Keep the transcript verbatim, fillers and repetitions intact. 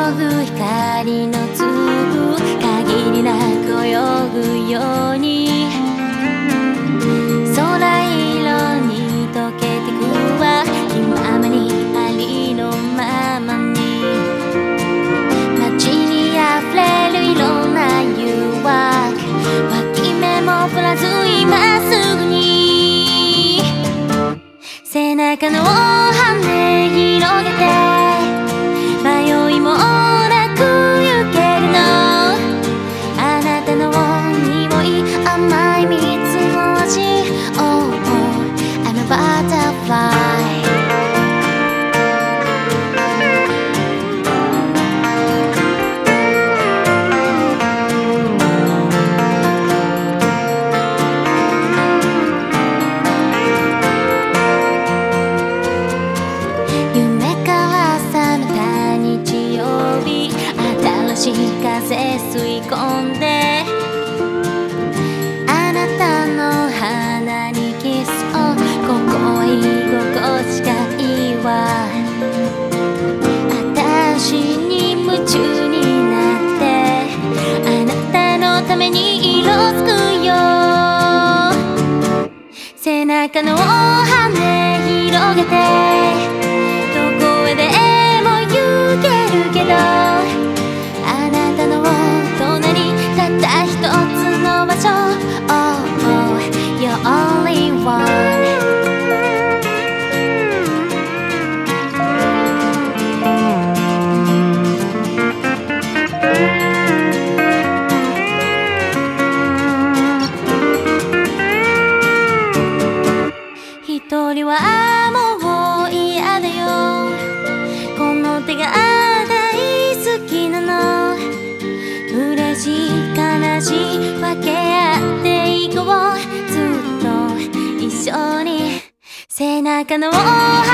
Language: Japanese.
ぐ光の粒限りなく泳ぐように空色に溶けてくわ気ままにありのままに街に溢れるいろんな誘惑脇目も振らず今すぐに背中の羽広げて迷いもなく行けるのあなたの匂い甘い蜜の味 Oh, oh, I'm a butterfly風吸い込んであなたの鼻にキスをここは居心地がいいわ私に夢中になってあなたのために色づくよ背中の羽広げてどこへでも行けるけどたった一つの場所 Oh, oh, you're only one 一人はもう嫌だよこの手が大好きなの嬉しい悲しい分け合っていこうずっと一緒に背中の